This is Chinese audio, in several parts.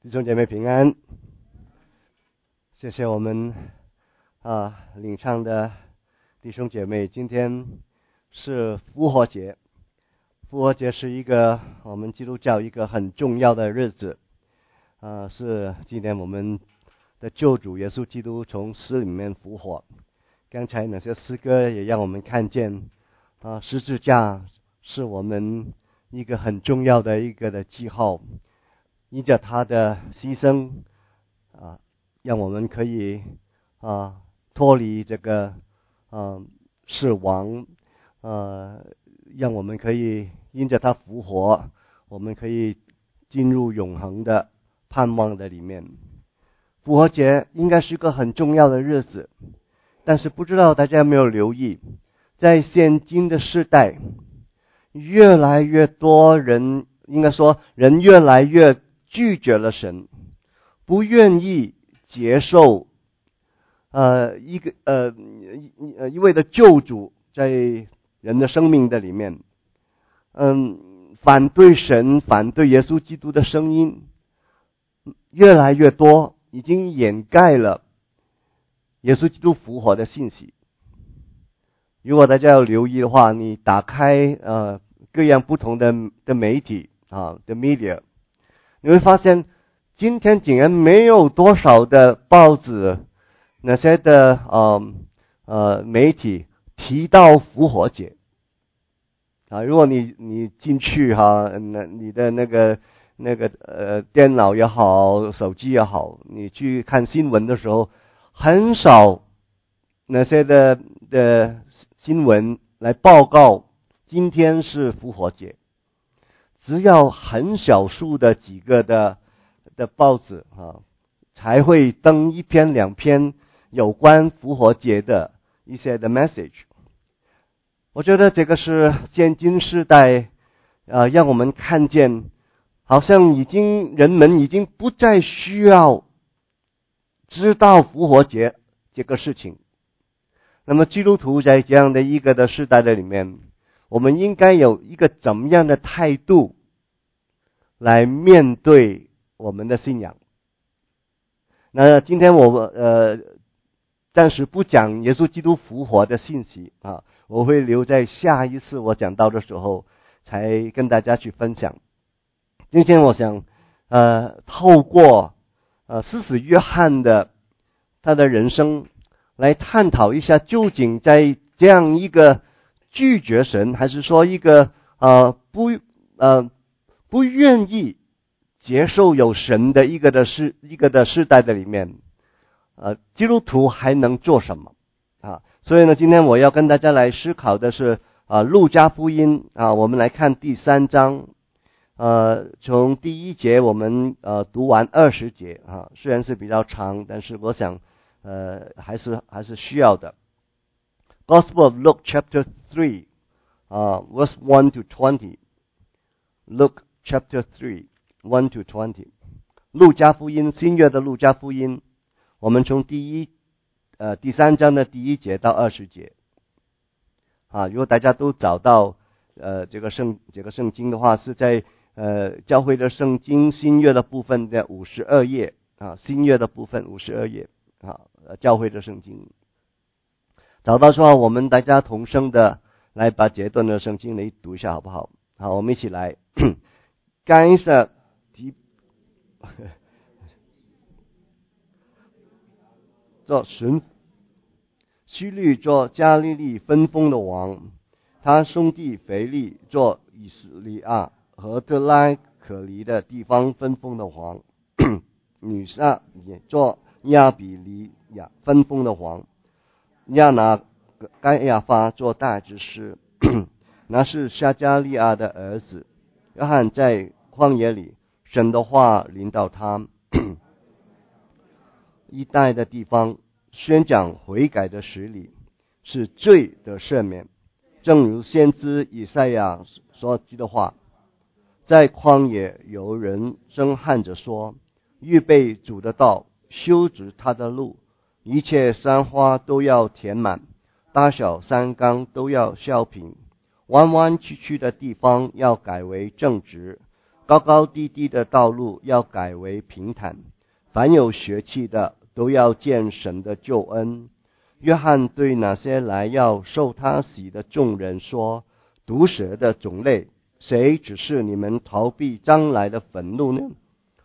弟兄姐妹平安，谢谢我们领唱的弟兄姐妹。今天是复活节，复活节是一个我们基督教一个很重要的日子，是纪念我们的救主耶稣基督从死里面复活。刚才那些诗歌也让我们看见十字架是我们一个很重要的一个的记号。因着他的牺牲让我们可以脱离这个死亡，让我们可以因着他复活，我们可以进入永恒的盼望的里面。复活节应该是个很重要的日子，但是不知道大家有没有留意，在现今的世代，越来越多人，应该说人越来越拒绝了神，不愿意接受一位的救主在人的生命的里面，反对神、反对耶稣基督的声音越来越多，已经掩盖了耶稣基督复活的信息。如果大家要留意的话，你打开各样不同的媒体的 media，你会发现今天竟然没有多少的报纸那些的媒体提到复活节如果你进去你的那个电脑也好，手机也好，你去看新闻的时候，很少那些的新闻来报告今天是复活节。只要很少数的几个的报纸才会登一篇两篇有关复活节的一些的 message。 我觉得这个是现今世代让我们看见，好像人们已经不再需要知道复活节这个事情。那么基督徒在这样的一个的世代的里面，我们应该有一个怎么样的态度来面对我们的信仰？那今天我暂时不讲耶稣基督复活的信息我会留在下一次我讲到的时候才跟大家去分享。今天我想透过施洗约翰的他的人生来探讨一下，究竟在这样一个拒绝神，还是说一个不愿意接受有神的一个的世代的里面，基督徒还能做什么所以呢，今天我要跟大家来思考的是路加福音我们来看第3章，从第1节我们读完20节虽然是比较长，但是我想还是需要的。Gospel of Luke chapter 3 verse 1 to 20. Luke chapter 3 1 to 20. 路加福音，新约的路加福音，我们从第3章的第1节到20节如果大家都找到这个圣经的话，是在教会的圣经新约的部分的52页新约的部分52页教会的圣经找到说，我们大家同声的来把这段的圣经来读一下好不好？好，我们一起来。该撒做巡希律做加利利分封的王，他兄弟腓利做以斯利亚和特拉可离的地方分封的王，女撒也做亚比利亚分封的王，亚拿该亚法做大执事，那是撒加利亚的儿子。约翰在旷野里，神的话临到他，一带的地方宣讲悔改的实理，是罪的赦免，正如先知以赛亚所记的话，在旷野有人声喊着说，预备主的道，修直他的路，一切山花都要填满，大小山冈都要削平，弯弯曲曲的地方要改为正直， 高高低低的道路要改为平坦，凡有血气的都要见神的救恩。约翰对那些来要受他洗的众人说，毒蛇的种类，谁指示你们逃避将来的愤怒呢？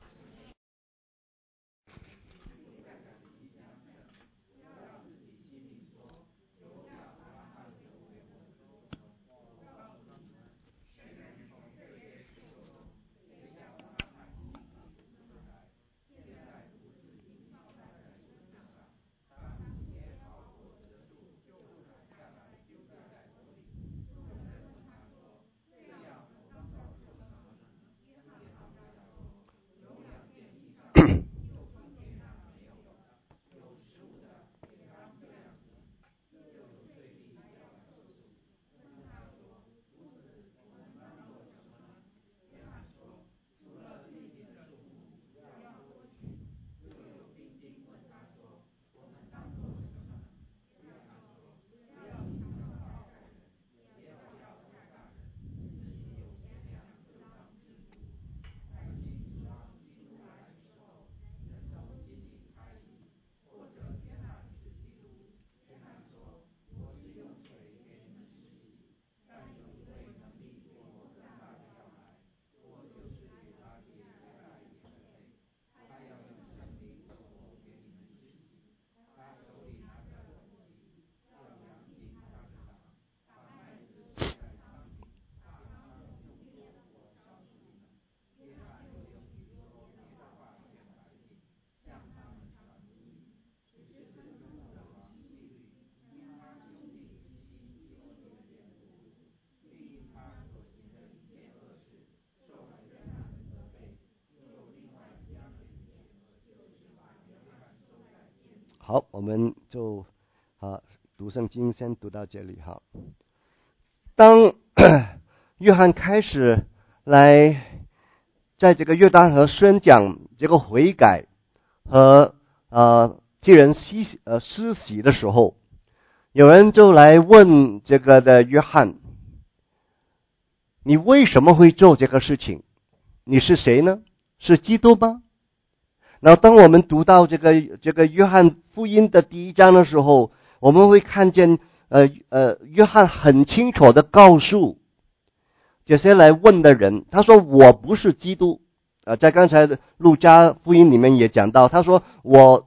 好，我们就读圣经先读到这里哈。当约翰开始来在这个约旦河宣讲这个悔改和替人施洗的时候，有人就来问这个的约翰，你为什么会做这个事情？你是谁呢？是基督吗？然后当我们读到这个约翰福音的第1章的时候，我们会看见约翰很清楚的告诉这些来问的人，他说我不是基督。在刚才的路加福音里面也讲到，他说我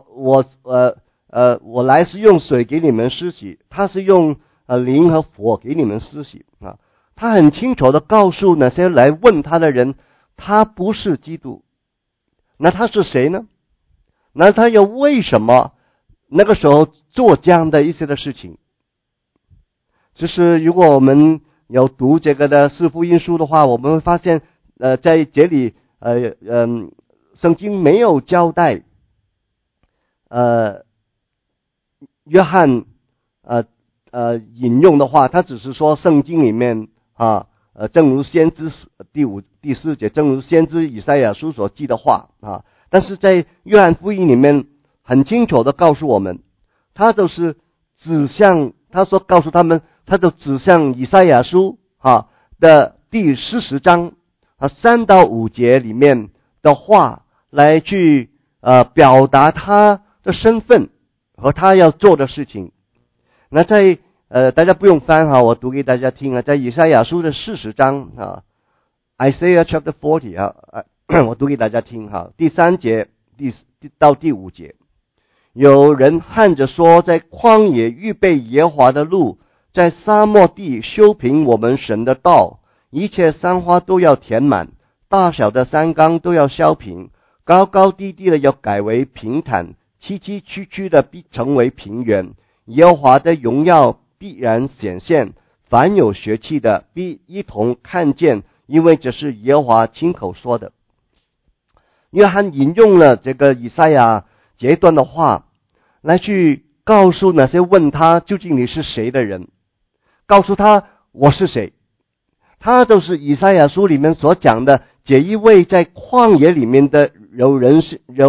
来是用水给你们施洗，他是用灵和火给你们施洗啊。他很清楚的告诉那些来问他的人，他不是基督。那他是谁呢？那他又为什么那个时候做这样的一些的事情？就是如果我们有读这个的四福音书的话，我们会发现在这里圣经没有交代约翰引用的话，他只是说圣经里面正如先知第4节，正如先知以赛亚书所记的话但是在约翰福音里面很清楚的告诉我们，他就是指向，他说告诉他们，他就指向以赛亚书的第40章3到5节里面的话来去表达他的身份和他要做的事情。那在大家不用翻我读给大家听在以赛亚书的40章Isaiah chapter 40我读给大家听第3节到第5节。有人喊着说，在旷野预备耶和华的路，在沙漠地修平我们神的道，一切山花都要填满，大小的山冈都要削平，高高低低的要改为平坦，崎崎岖岖的必成为平原。耶和华的荣耀必然显现，凡有血气的必一同看见，因为这是耶和华亲口说的。约翰引用了这个以赛亚这一段的话，来去告诉那些问他究竟你是谁的人，告诉他我是谁。他就是以赛亚书里面所讲的这一位在旷野里面的有人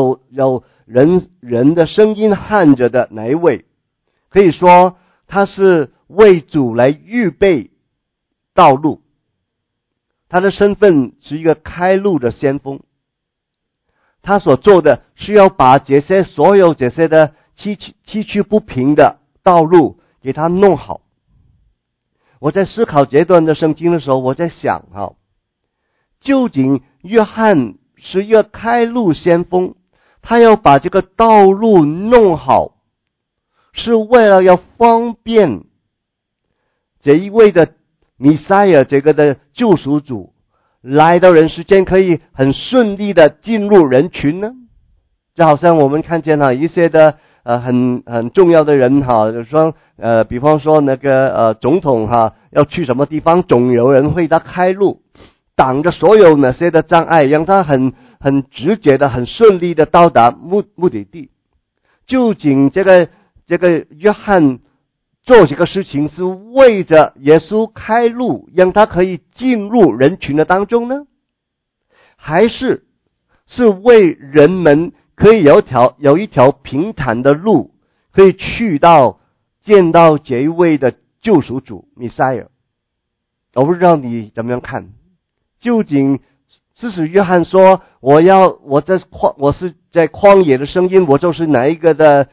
的声音喊着的哪一位。可以说他是为主来预备道路。 他的身份是一个开路的先锋，他所做的是要把所有这些的崎岖不平的道路给他弄好。我在思考这段的圣经的时候，我在想究竟约翰是一个开路先锋，他要把这个道路弄好，是为了要方便这一位的弥赛亚，这个的救赎主来到人世间，可以很顺利的进入人群呢？就好像我们看见一些的很重要的人就是说比方说那个总统要去什么地方，总有人为他开路，挡着所有那些的障碍，让他很直接的很顺利的到达目的地。究竟这个约翰做这个事情是为着耶稣开路，让他可以进入人群的当中呢？还是为人们可以有一条平坦的路，可以见到这一位的救赎主弥赛亚？我不知道你怎么样看。究竟是约翰说我是在旷野的声音，我就是哪一个的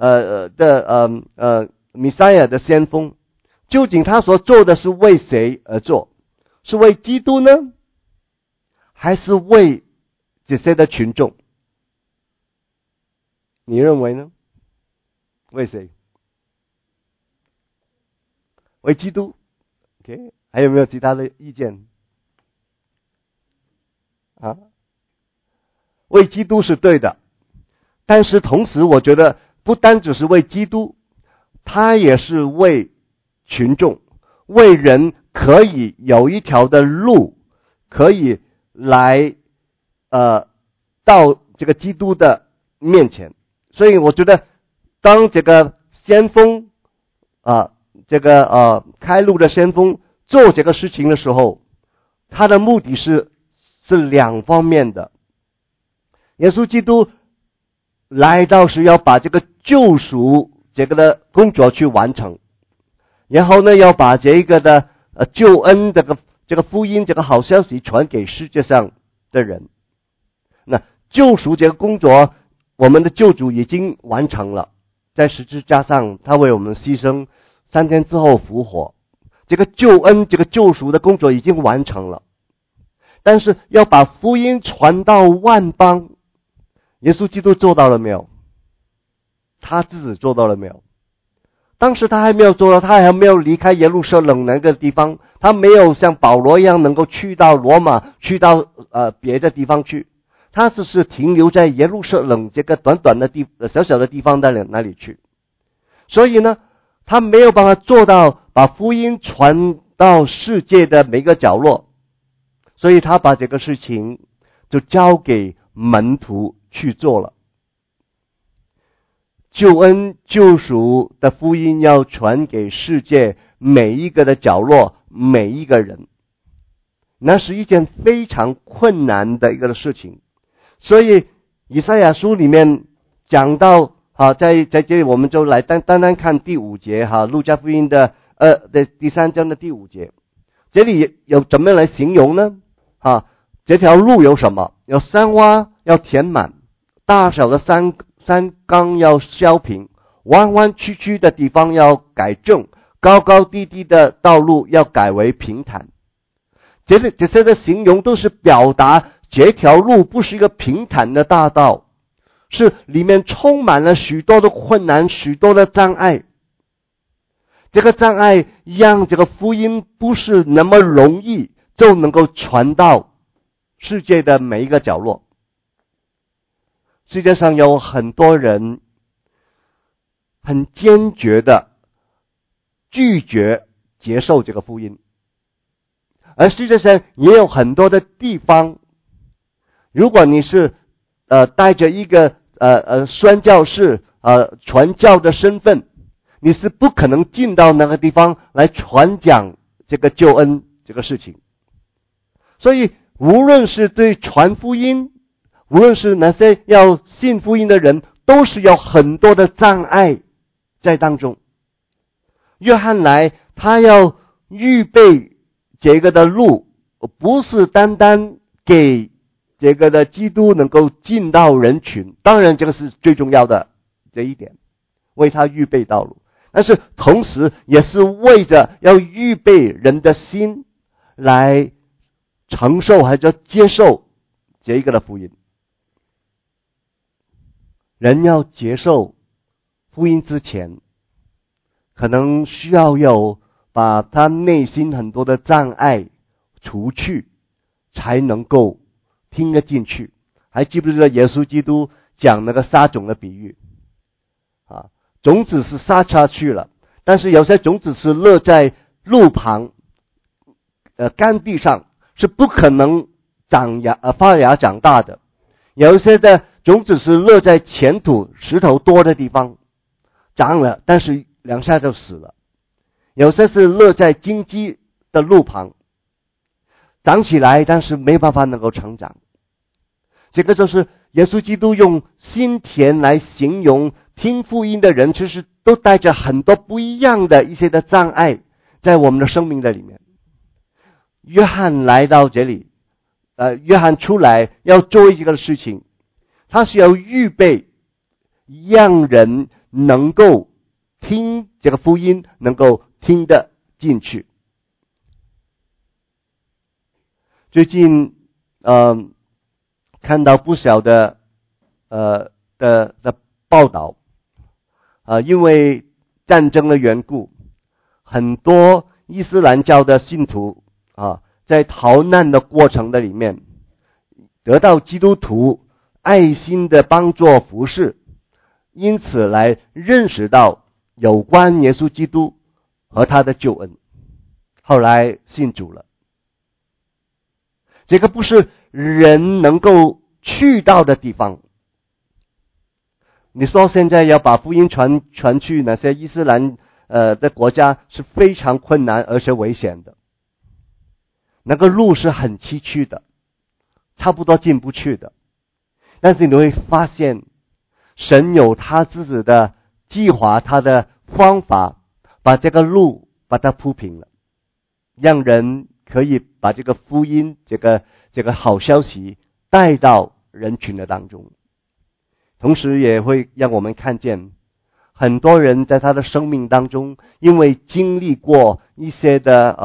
弥赛亚的先锋？究竟他所做的是为谁而做？是为基督呢，还是为这些的群众？你认为呢？为谁？为基督 OK， 还有没有其他的意见？为基督是对的，但是同时我觉得不单只是为基督，他也是为群众，为人可以有一条的路可以来到这个基督的面前。所以我觉得当这个先锋开路的先锋做这个事情的时候，他的目的是两方面的。耶稣基督来到是要把这个救赎这个的工作去完成，然后呢要把这个的救恩这个福音这个好消息传给世界上的人。那救赎这个工作，我们的救主已经完成了，在十字架上他为我们牺牲，3天之后复活，这个救恩这个救赎的工作已经完成了。但是要把福音传到万邦，耶稣基督做到了没有？他自己做到了没有？当时他还没有做到，他还没有离开耶路撒冷那个地方，他没有像保罗一样能够去到罗马，去到别的地方去，他只是停留在耶路撒冷这个短短的小小的地方那里去。所以呢，他没有办法做到把福音传到世界的每个角落，所以他把这个事情就交给门徒去做了。救恩救赎的福音要传给世界每一个的角落，每一个人，那是一件非常困难的一个事情。所以以赛亚书里面讲到在这里我们就来单单看第5节路加福音的第3章的第5节，这里有怎么样来形容呢？这条路有什么？有山洼要填满，大小的山冈要削平，弯弯曲曲的地方要改正，高高低低的道路要改为平坦。这些的形容都是表达这条路不是一个平坦的大道，是里面充满了许多的困难，许多的障碍。这个障碍让这个福音不是那么容易就能够传到世界的每一个角落。世界上有很多人很坚决的拒绝接受这个福音，而世界上也有很多的地方，如果你是带着一个宣教士传教的身份，你是不可能进到那个地方来传讲这个救恩这个事情。所以无论是对传福音，无论是那些要信福音的人，都是有很多的障碍在当中。约翰来，他要预备这个的路， 不是单单给这个的基督能够进到人群，当然这个是最重要的这一点，为他预备道路，但是同时也是为着要预备人的心来承受还是接受这一个的福音。人要接受福音之前，可能需要有把他内心很多的障碍除去，才能够听得进去。还记不记得耶稣基督讲那个撒种的比喻啊？种子是撒下去了，但是有些种子是落在路旁干地上，是不可能发芽长大的。有一些的种子是落在浅土石头多的地方，长了，但是2下就死了。有些是落在荆棘的路旁，长起来，但是没办法能够成长。这个就是耶稣基督用心田来形容听福音的人，其实都带着很多不一样的一些的障碍在我们的生命的里面。约翰来到这里，约翰出来要做一个事情，他是要预备让人能够听这个福音，能够听得进去。最近看到不少的报道，因为战争的缘故，很多伊斯兰教的信徒在逃难的过程的里面，得到基督徒爱心的帮助服侍，因此来认识到有关耶稣基督和他的救恩，后来信主了。这个不是人能够去到的地方。你说现在要把福音传去那些伊斯兰的国家是非常困难而且危险的，那个路是很崎岖的，差不多进不去的。但是你会发现神有他自己的计划，他的方法，把这个路把它铺平了，让人可以把这个福音这个好消息带到人群的当中。同时也会让我们看见很多人在他的生命当中，因为经历过一些的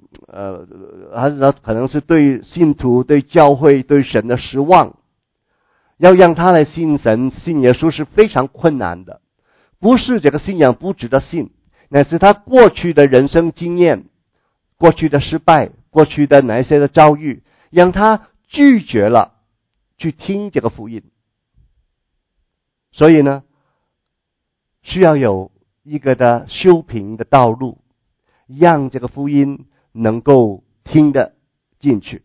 可能是对信徒、对教会、对神的失望，要让他来信神、信耶稣是非常困难的。不是这个信仰不值得信，乃是他过去的人生经验、过去的失败、过去的哪一些的遭遇，让他拒绝了去听这个福音。所以呢，需要有一个的修平的道路，让这个福音能够听得进去。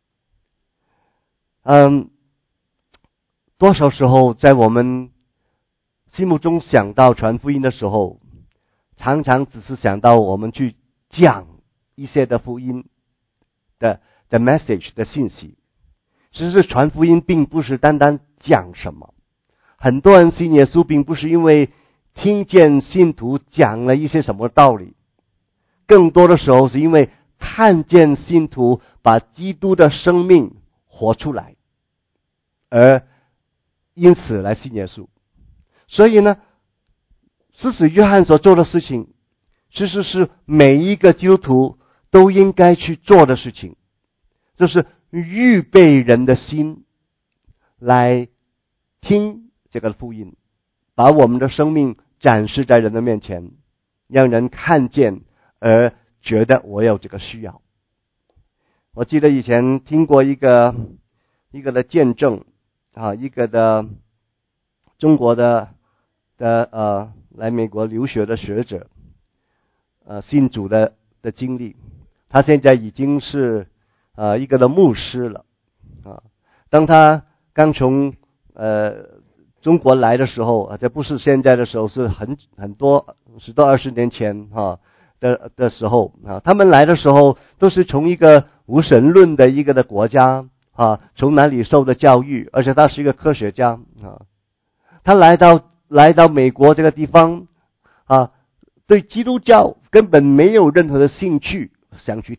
多少时候在我们心目中想到传福音的时候，常常只是想到我们去讲一些的福音的 message 的信息。其实传福音并不是单单讲什么，很多人信耶稣并不是因为听见信徒讲了一些什么道理，更多的时候是因为看见信徒把基督的生命活出来，而因此来信耶稣。所以呢，施洗约翰所做的事情，其实是每一个基督徒都应该去做的事情，就是预备人的心来听这个福音，把我们的生命展示在人的面前，让人看见而觉得我有这个需要。我记得以前听过一个的见证一个的中国的来美国留学的学者信主的经历。他现在已经是一个的牧师了当他刚从中国来的时候，这不是现在的时候，是很多10到20年前的时候他们来的时候都是从一个无神论的一个的国家从哪里受的教育，而且他是一个科学家他来到美国这个地方对基督教根本没有任何的兴趣想去听，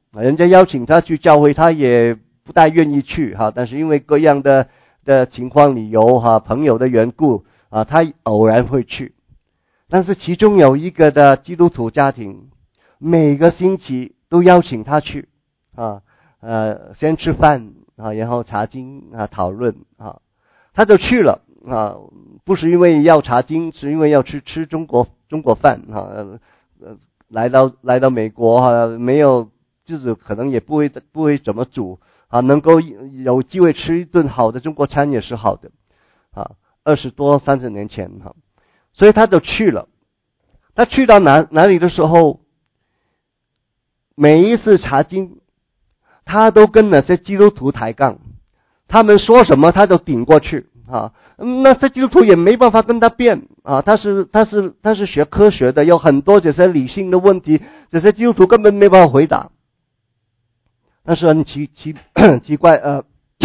人家邀请他去教会，他也不大愿意去哈。但是因为各样的情况理由哈，朋友的缘故啊，他偶然会去。但是其中有一个的基督徒家庭，每个星期都邀请他去啊，先吃饭啊，然后查经啊，讨论啊，他就去了啊，不是因为要查经，是因为要去吃中国饭啊。来到美国哈，没有就是可能也不会怎么煮啊，能够有机会吃一顿好的中国餐也是好的啊。20多30年前哈，所以他就去了。他去到哪里的时候，每一次查经，他都跟那些基督徒抬杠，他们说什么他就顶过去啊。那些基督徒也没办法跟他辩啊，他是学科学的，有很多这些理性的问题，这些基督徒根本没办法回答。但是很奇怪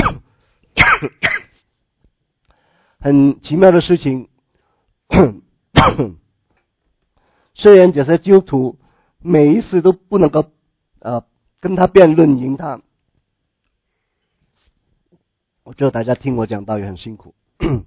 很奇妙的事情，虽然这些基督徒每一次都不能够跟他辩论赢他，我觉得大家听我讲道也很辛苦。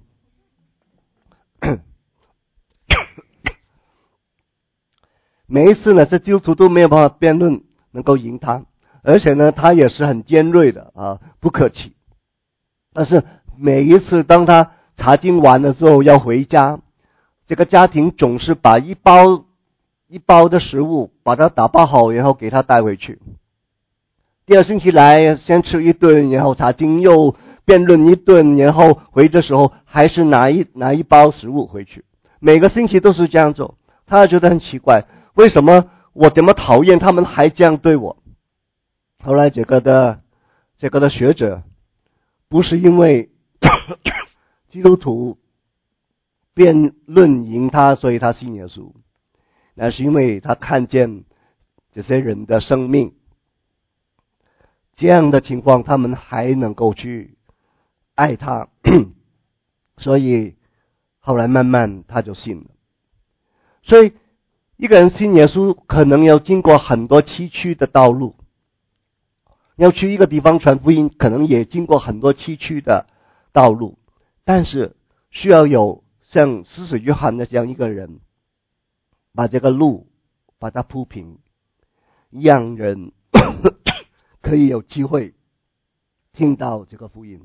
每一次呢，这基督徒都没有办法辩论能够赢他，而且呢，他也是很尖锐的啊，不客气。但是每一次当他查经完了之后要回家，这个家庭总是把一包的食物把它打包好，然后给他带回去。第二星期来先吃一顿，然后查经又辩论一顿，然后回的时候还是拿一包食物回去。每个星期都是这样做，他觉得很奇怪，为什么我这么讨厌他们还这样对我？后来这个的学者不是因为基督徒辩论赢他，所以他信耶稣，那是因为他看见这些人的生命，这样的情况他们还能够去爱他，所以后来慢慢他就信了。所以一个人信耶稣可能要经过很多崎岖的道路，要去一个地方传福音可能也经过很多崎岖的道路，但是需要有像施洗约翰的这样一个人，把这个路把它铺平，让人可以有机会听到这个福音。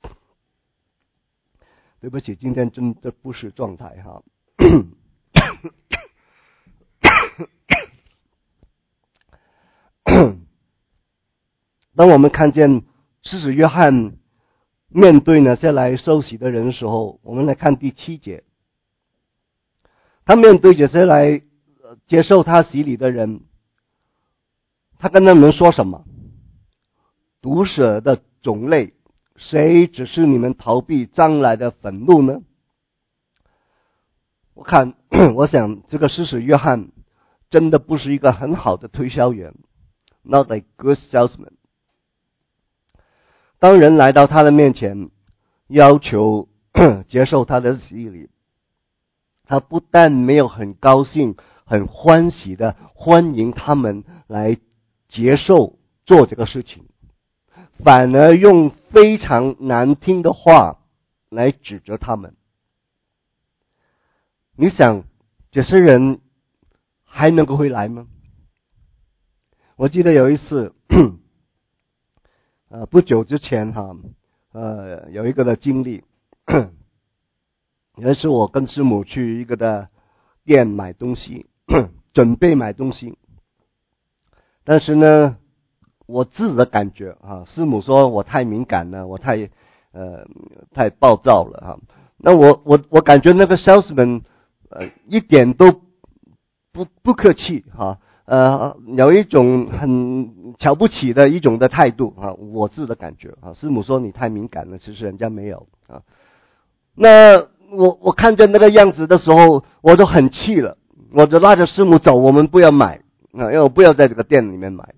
对不起，今天真的不是状态哈。当我们看见施洗约翰面对那些来受洗的人的时候，我们来看第7节，他面对这些来接受他洗礼的人，他跟他们说什么？毒蛇的种类，谁只是你们逃避将来的愤怒呢？我想这个施洗约翰真的不是一个很好的推销员 ，not a good salesman。当人来到他的面前，要求接受他的洗礼，他不但没有很高兴、很欢喜的欢迎他们来接受做这个事情，反而用非常难听的话来指责他们。你想这些人还能够回来吗？我记得有一次不久之前有一个的经历，有一次我跟师母去一个的店买东西，准备买东西，但是呢我自己的感觉师母说我太敏感了，我太暴躁了那我感觉那个 salesman 一点都不客气有一种很瞧不起的一种的态度我自己的感觉师母说你太敏感了，其实人家没有那我看见那个样子的时候，我就很气了，我就拉着师母走，我们不要买因为我不要在这个店里面买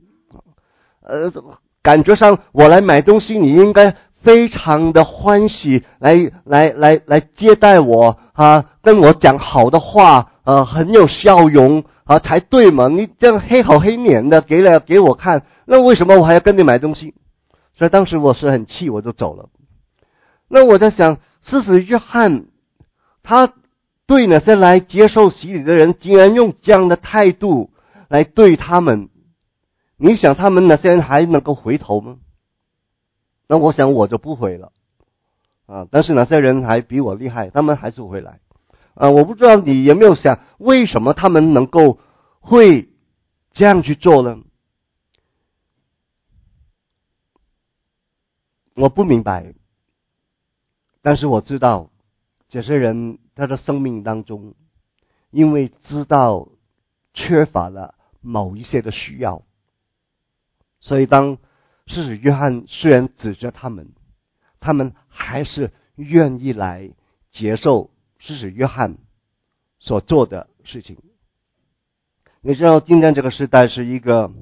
感觉上我来买东西，你应该非常的欢喜来接待我跟我讲好的话很有笑容才对嘛？你这样黑口黑脸的给我看，那为什么我还要跟你买东西？所以当时我是很气，我就走了。那我在想，施洗约翰他对那些来接受洗礼的人，竟然用这样的态度来对他们，你想他们那些人还能够回头吗？那我想我就不回了但是那些人还比我厉害，他们还是回来我不知道你有没有想，为什么他们能够会这样去做呢？我不明白，但是我知道这些人他的生命当中，因为知道缺乏了某一些的需要，所以当施洗约翰虽然指责他们还是愿意来接受施洗约翰所做的事情。你知道今天这个时代是一个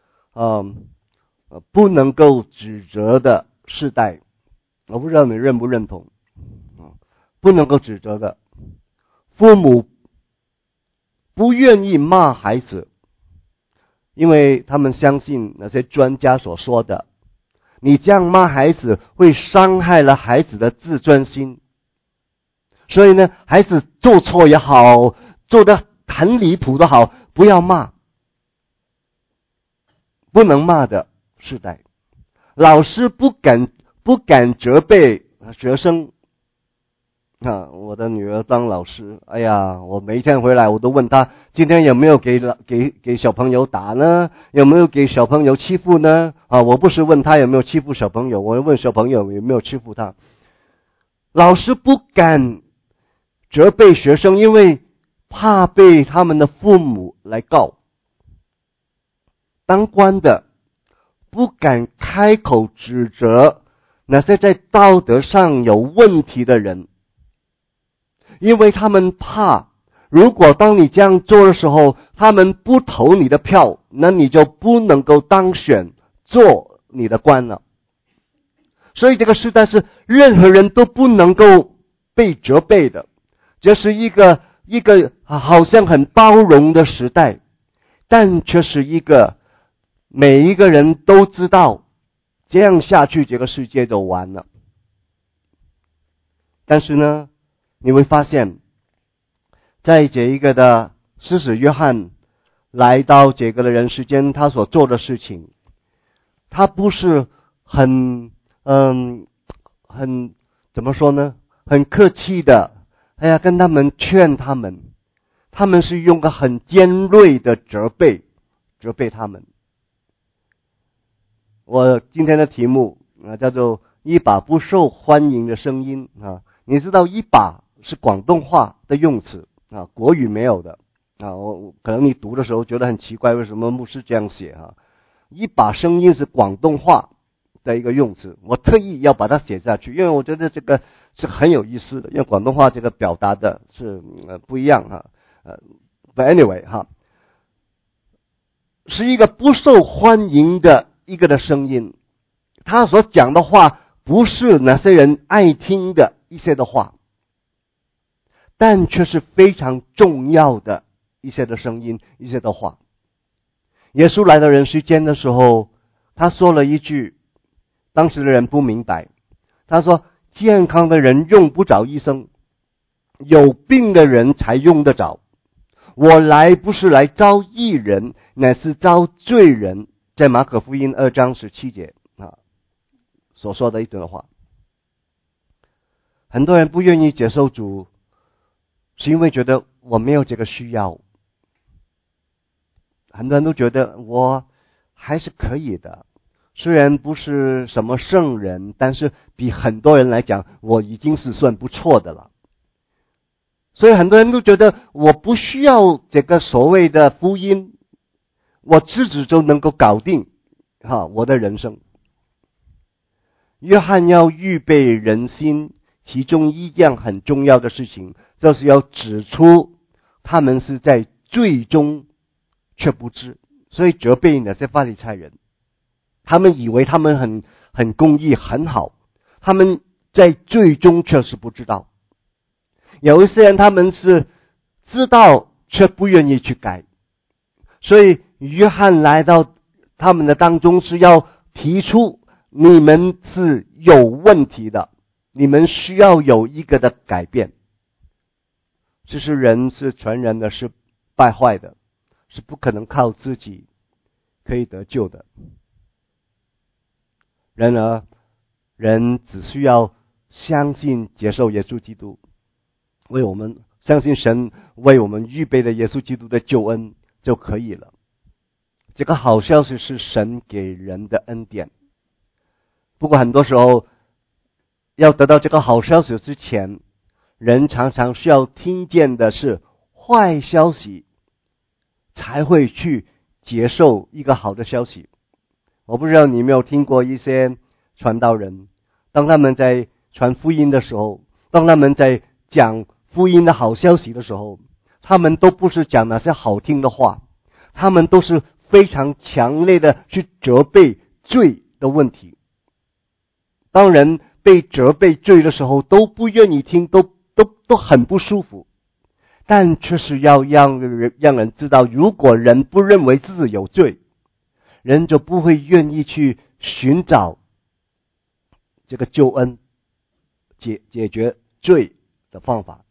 不能够指责的时代，我不知道你认不认同不能够指责的。父母不愿意骂孩子，因为他们相信那些专家所说的，你这样骂孩子会伤害了孩子的自尊心。所以呢，孩子做错也好，做得很离谱都好，不要骂，不能骂的时代。老师不敢责备学生我的女儿当老师，哎呀，我每一天回来我都问她，今天有没有给小朋友打呢？有没有给小朋友欺负呢？我不是问她有没有欺负小朋友，我问小朋友有没有欺负他。老师不敢责备学生，因为怕被他们的父母来告。当官的不敢开口指责那些在道德上有问题的人，因为他们怕，如果当你这样做的时候，他们不投你的票，那你就不能够当选做你的官了。所以这个时代是任何人都不能够被责备的，这是一个好像很包容的时代，但却是一个每一个人都知道这样下去这个世界就完了。但是呢，你会发现在这一个的施洗约翰来到这个的人世间，他所做的事情，他不是很怎么说呢，很客气的跟他们劝他们是用个很尖锐的责备他们。我今天的题目叫做一把不受欢迎的声音你知道一把是广东话的用词国语没有的我可能你读的时候觉得很奇怪，为什么牧师这样写一把声音是广东话的一个用词，我特意要把它写下去，因为我觉得这个是很有意思的，因为广东话这个表达的是不一样But anyway 是一个不受欢迎的一个的声音，他所讲的话不是那些人爱听的一些的话，但却是非常重要的一些的声音，一些的话。耶稣来到人世间的时候，他说了一句当时的人不明白，他说健康的人用不着医生，有病的人才用得着。我来不是来招义人，乃是招罪人，在马可福音2章17节所说的一段话。很多人不愿意接受主，是因为觉得我没有这个需要。很多人都觉得我还是可以的，虽然不是什么圣人，但是比很多人来讲，我已经是算不错的了。所以很多人都觉得我不需要这个所谓的福音，我自己就能够搞定我的人生。约翰要预备人心，其中一样很重要的事情，就是要指出他们是在罪中却不知，所以责备那些法利赛人，他们以为他们很公义很好，他们在罪中却是不知道。有一些人他们是知道却不愿意去改， 所以约翰来到他们的当中，是要提出你们是有问题的，你们需要有一个的改变。就是人是全然的，是败坏的，是不可能靠自己可以得救的。然而人只需要相信接受耶稣基督，为我们相信神为我们预备的耶稣基督的救恩就可以了。这个好消息是神给人的恩典。不过很多时候要得到这个好消息之前，人常常需要听见的是坏消息，才会去接受一个好的消息。我不知道你有没有听过一些传道人，当他们在传福音的时候，当他们在讲福音的好消息的时候，他们都不是讲那些好听的话，他们都是非常强烈的去责备罪的问题。当人被责备罪的时候，都不愿意听，都很不舒服。但却是要让人知道，如果人不认为自己有罪，人就不会愿意去寻找这个救恩解决罪的方法。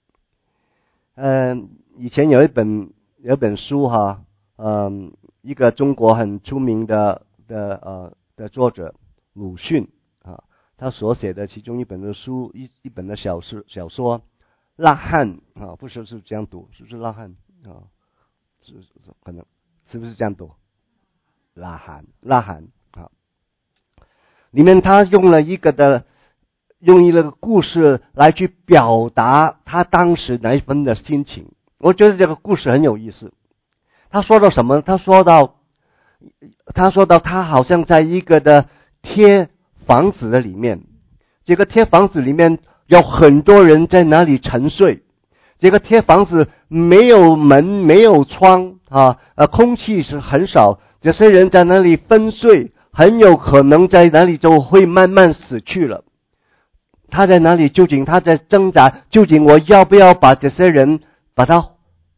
以前有一本书哈，一个中国很出名的作者鲁迅啊，他所写的其中一本的书，一本的小说《呐喊》啊，不是这样读，是不是呐喊啊？是可能是不是这样读？呐喊啊！里面他用了一个故事来去表达他当时那一份的心情。我觉得这个故事很有意思。他说到什么？他说到他好像在一个的贴房子的里面，这个贴房子里面有很多人在那里沉睡。这个贴房子没有门，没有窗啊，空气是很少。这些人在那里分睡，很有可能在那里就会慢慢死去了。他在哪里？究竟他在挣扎？究竟我要不要把这些人把他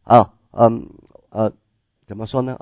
怎么说呢？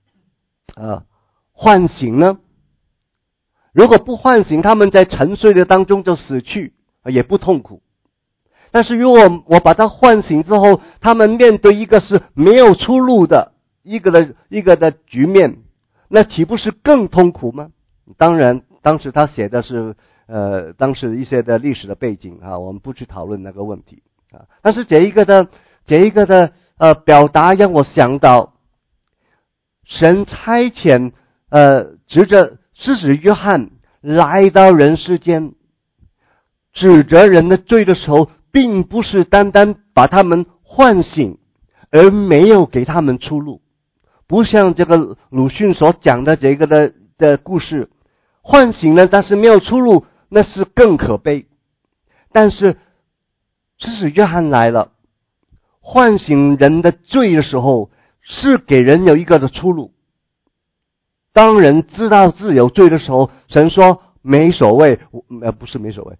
唤醒呢？如果不唤醒，他们在沉睡的当中就死去，也不痛苦。但是如果我把他唤醒之后，他们面对一个是没有出路的一个的局面，那岂不是更痛苦吗？当然，当时他写的是当时一些的历史的背景啊，我们不去讨论那个问题啊。但是这一个的表达让我想到，神差遣指着施洗约翰来到人世间，指责人的罪的时候，并不是单单把他们唤醒，而没有给他们出路。不像这个鲁迅所讲的这个的故事，唤醒了但是没有出路，那是更可悲。但是施洗约翰来了，唤醒人的罪的时候，是给人有一个的出路。当人知道自己有罪的时候，神说没所谓，不是没所谓，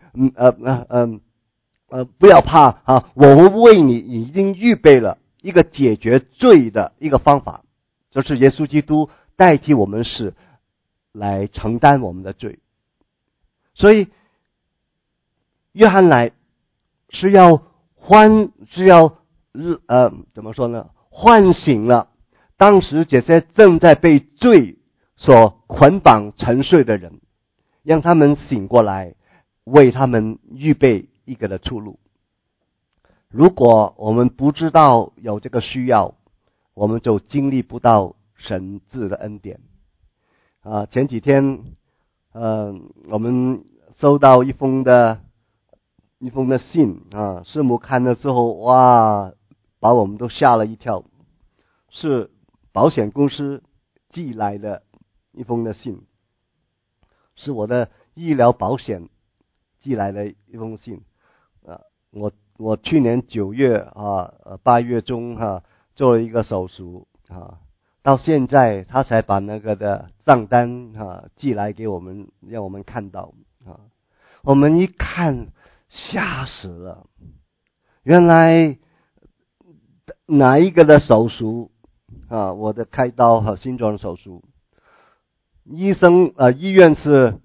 不要怕啊，我为你已经预备了一个解决罪的一个方法，就是耶稣基督代替我们死来承担我们的罪。所以约翰来是要怎么说呢？唤醒了当时这些正在被罪所捆绑沉睡的人，让他们醒过来，为他们预备一个的出路。如果我们不知道有这个需要，我们就经历不到神赐的恩典。前几天我们收到一封的信啊，师母看了之后，哇，把我们都吓了一跳。是保险公司寄来的一封的信，是我的医疗保险寄来的一封信。我去年9月8月中做了一个手术到现在他才把那个的账单寄来给我们，让我们看到我们一看吓死了，原来哪一个的手术我的开刀和心脏手术，医院是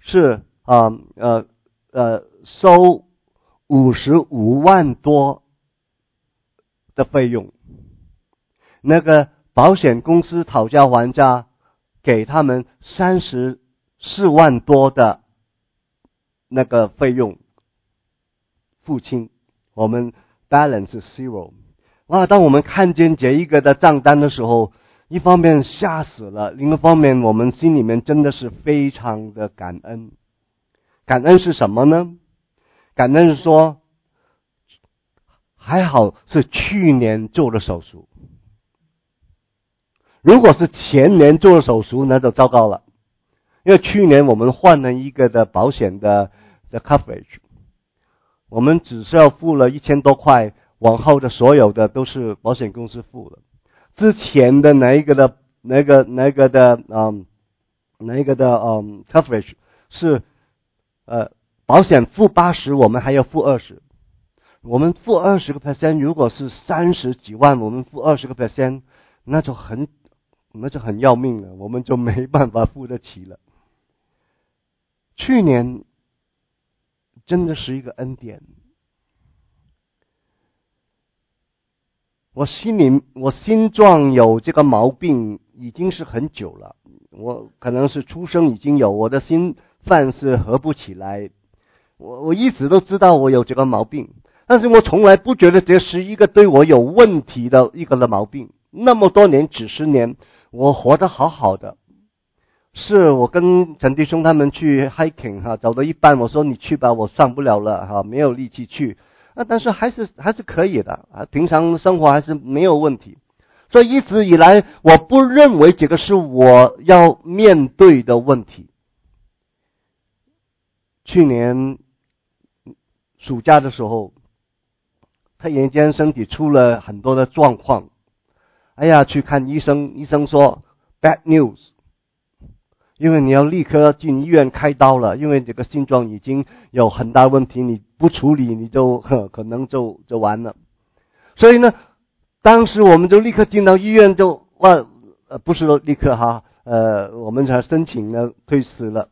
收55万多的费用，那个保险公司讨价还价，给他们34万多的那个费用付清，我们 balance 是 zero。哇！当我们看见这一个的账单的时候，一方面吓死了，另一方面我们心里面真的是非常的感恩。感恩是什么呢？感恩是说，还好是去年做的手术，如果是前年做的手术，那就糟糕了。因为去年我们换了一个的保险的 coverage， 我们只是要付了1000多块，往后的所有的都是保险公司付的。之前的那一个的 coverage 是保险付80，我们还要付20。我们付20%，如果是30几万，我们付20%，那就很要命了，我们就没办法付得起了。去年真的是一个恩典。我心脏有这个毛病已经是很久了，我可能是出生已经有，我的心饭是合不起来。我一直都知道我有这个毛病，但是我从来不觉得这是一个对我有问题的一个的毛病。那么多年，几十年，我活得好好的。是我跟陈弟兄他们去 hiking 走到一半，我说你去吧，我上不了了没有力气去。但是还是可以的平常生活还是没有问题。所以一直以来，我不认为这个是我要面对的问题。去年暑假的时候，突然间身体出了很多的状况，去看医生，医生说 bad news， 因为你要立刻进医院开刀了，因为这个心脏已经有很大问题，你不处理你就可能就完了。所以呢，当时我们就立刻进到医院，不是立刻我们才申请了推迟了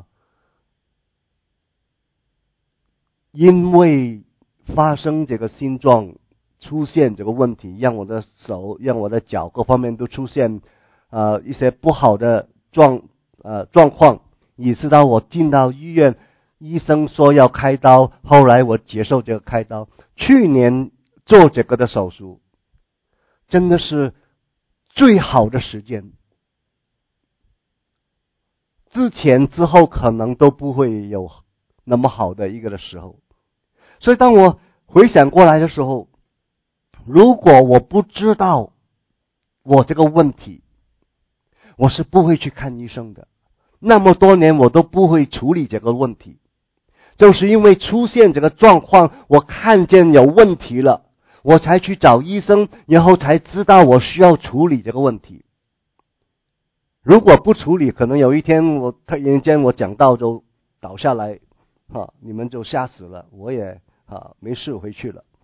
因为发生这个心脏出现这个问题，让我的手让我的脚各方面都出现一些不好的状况，以致到我进到医院，医生说要开刀，后来我接受这个开刀。去年做这个的手术真的是最好的时间，之前之后可能都不会有那么好的一个的时候。所以当我回想过来的时候，如果我不知道我这个问题，我是不会去看医生的。那么多年我都不会处理这个问题，就是因为出现这个状况，我看见有问题了，我才去找医生，然后才知道我需要处理这个问题。如果不处理，可能有一天我突然间我讲到就倒下来你们就吓死了，我也没事回去了。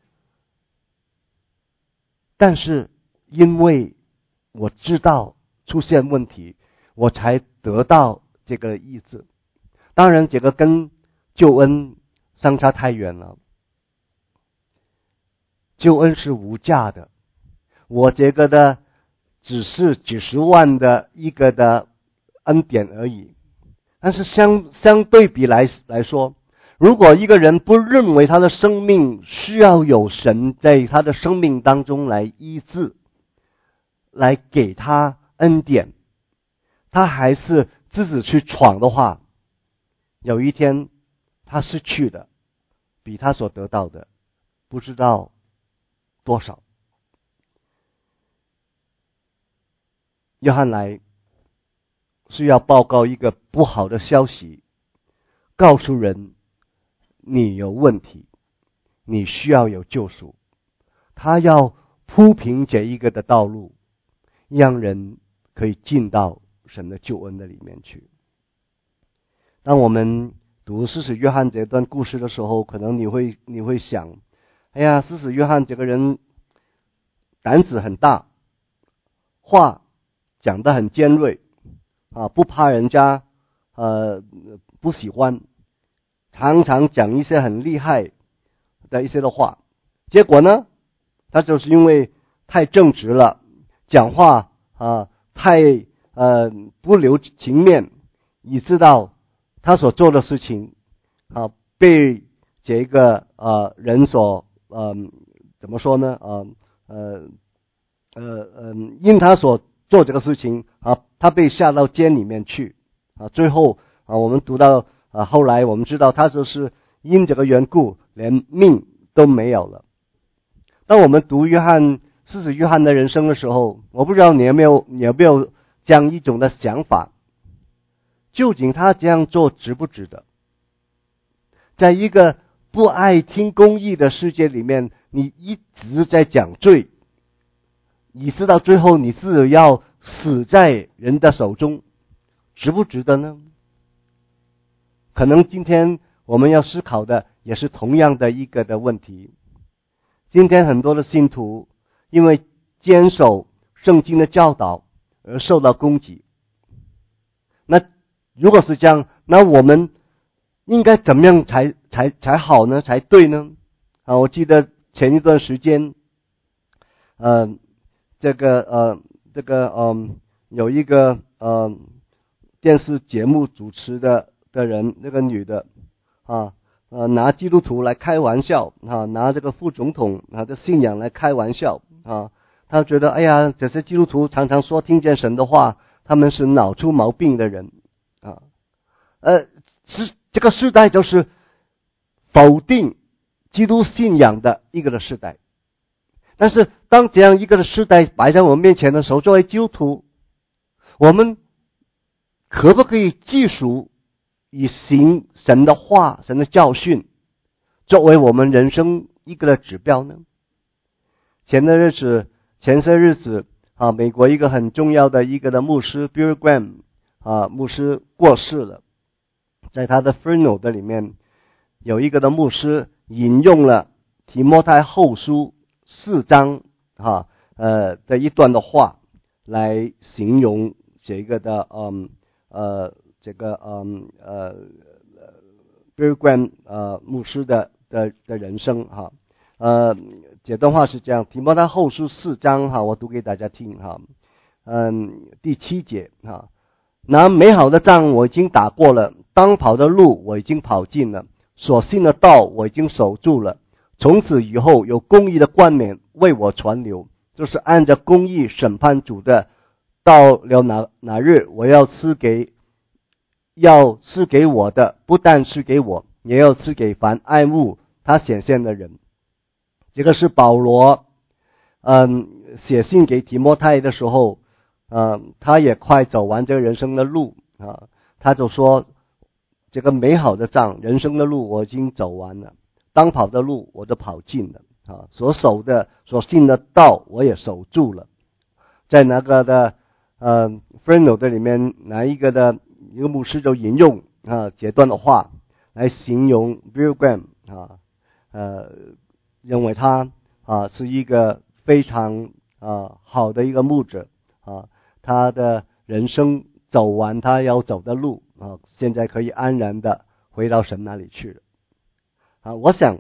但是因为我知道出现问题，我才得到这个医治。当然这个跟救恩相差太远了，救恩是无价的，我这个的只是几十万的一个的恩典而已。但是相对比来说，如果一个人不认为他的生命需要有神在他的生命当中来医治，来给他恩典，他还是自己去闯的话，有一天他失去的比他所得到的不知道多少。约翰来是要报告一个不好的消息，告诉人你有问题，你需要有救赎。他要铺平这一个的道路，让人可以进到神的救恩的里面去。当我们读施洗约翰这段故事的时候，可能你会想，施洗约翰这个人胆子很大话讲得很尖锐不怕人家不喜欢，常常讲一些很厉害的一些的话，结果呢，他就是因为太正直了，讲话太不留情面，以致到他所做的事情被这个人所怎么说呢因他所做这个事情他被下到监里面去最后我们读到后来我们知道他就是因这个缘故连命都没有了。当我们读施洗约翰的人生的时候，我不知道你有没有这样一种的想法，究竟他这样做值不值得？在一个不爱听公义的世界里面，你一直在讲罪，以致到最后你是要死在人的手中，值不值得呢？可能今天我们要思考的也是同样的一个的问题。今天很多的信徒因为坚守圣经的教导而受到攻击，那如果是这样，那我们应该怎么样才好呢？才对呢？我记得前一段时间有一个电视节目主持的人，那个女的拿基督徒来开玩笑拿这个副总统的信仰来开玩笑他觉得哎呀，这些基督徒常常说听见神的话，他们是脑出毛病的人这个世代就是否定基督信仰的一个的世代。但是当这样一个的世代摆在我们面前的时候，作为基督徒，我们可不可以记述以行神的话、神的教训作为我们人生一个的指标呢？前些日子美国一个很重要的一个的牧师 Bill Graham 牧师过世了。在他的 funeral 的里面，有一个的牧师引用了提摩太后书4章的一段的话来形容这个的Bill Graham 牧师的人生这段话是这样，提摩太后书4章我读给大家听第7节那美好的仗我已经打过了，当跑的路我已经跑尽了，所信的道我已经守住了，从此以后有公义的冠冕为我传流，就是按着公义审判主的，到了哪日我要赐给我的，不但赐给我，也要赐给凡爱慕他显现的人。这个是保罗写信给提摩太的时候他也快走完这个人生的路他就说这个美好的仗，人生的路我已经走完了，当跑的路我都跑尽了所信的道我也守住了。在那个的funeral 的里面，一个牧师就引用这段的话来形容 Bill Graham 认为他是一个非常好的一个牧者他的人生走完他要走的路现在可以安然的回到神那里去了我想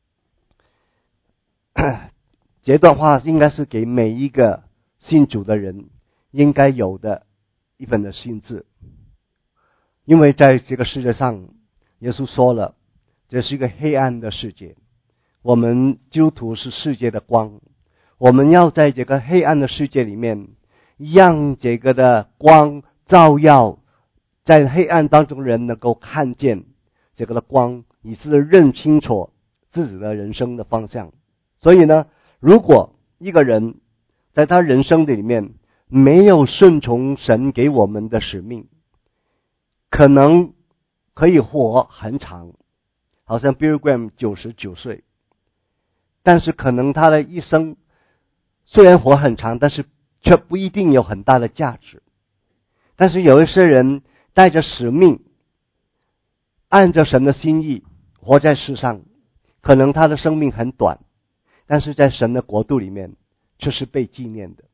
这段话应该是给每一个信主的人应该有的一份的心志，因为在这个世界上，耶稣说了，这是一个黑暗的世界，我们基督徒是世界的光，我们要在这个黑暗的世界里面让这个的光照耀在黑暗当中的人能够看见这个的光，以致认清楚自己的人生的方向。所以呢，如果一个人在他人生的里面没有顺从神给我们的使命，可能可以活很长，好像 Bill Graham 99岁，但是可能他的一生虽然活很长，但是却不一定有很大的价值。但是有一些人带着使命，按着神的心意活在世上，可能他的生命很短，但是在神的国度里面却是被纪念的。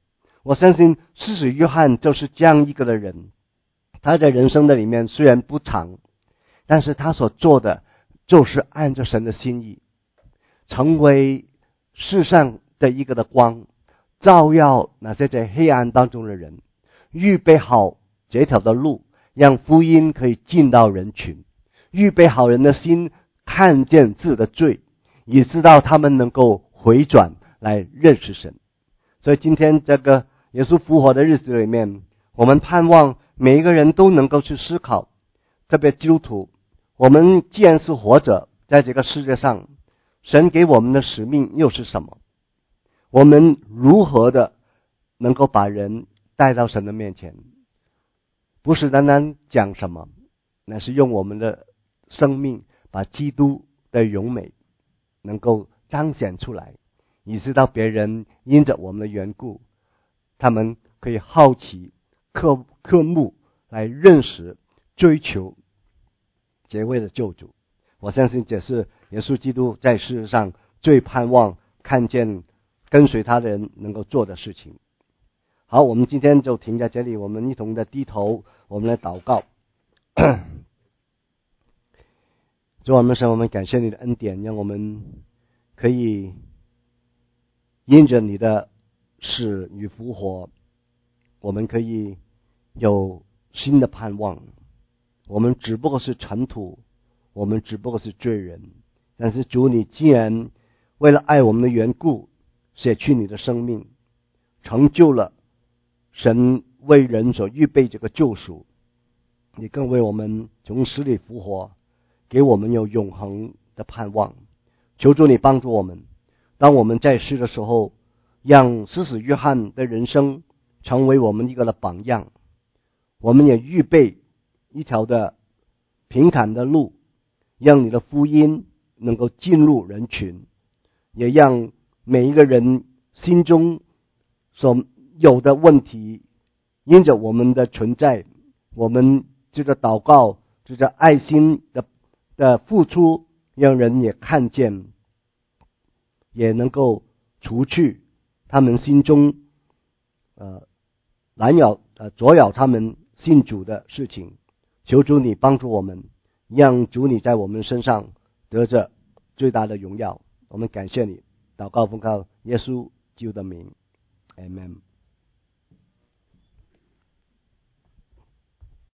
我相信施洗约翰就是这样一个的人，他在人生的里面虽然不长，但是他所做的就是按着神的心意，成为世上的一个的光，照耀那些在黑暗当中的人，预备好这条的路，让福音可以进到人群，预备好人的心看见自己的罪，也知道他们能够回转来认识神。所以今天这个耶稣复活的日子里面，我们盼望每一个人都能够去思考，特别基督徒，我们既然是活着在这个世界上，神给我们的使命又是什么？我们如何的能够把人带到神的面前？不是单单讲什么，乃是用我们的生命把基督的荣美能够彰显出来，以致到别人因着我们的缘故，他们可以好奇渴慕来认识追求这位的救主。我相信这是耶稣基督在世界上最盼望看见跟随他的人能够做的事情。好，我们今天就停在这里，我们一同的低头，我们来祷告。主我们神，我们感谢你的恩典，让我们可以因着你的死与复活，我们可以有新的盼望。我们只不过是尘土，我们只不过是罪人，但是主，你既然为了爱我们的缘故舍去你的生命，成就了神为人所预备这个救赎，你更为我们从死里复活，给我们有永恒的盼望。求主你帮助我们，当我们在世的时候，让施洗约翰的人生成为我们一个的榜样，我们也预备一条的平坦的路，让你的福音能够进入人群，也让每一个人心中所有的问题，因着我们的存在，我们这个祷告，这个爱心的付出，让人也看见，也能够除去他们心中阻扰他们信主的事情。求主你帮助我们，让主你在我们身上得着最大的荣耀。我们感谢你，祷告奉靠耶稣基督的名， Amen。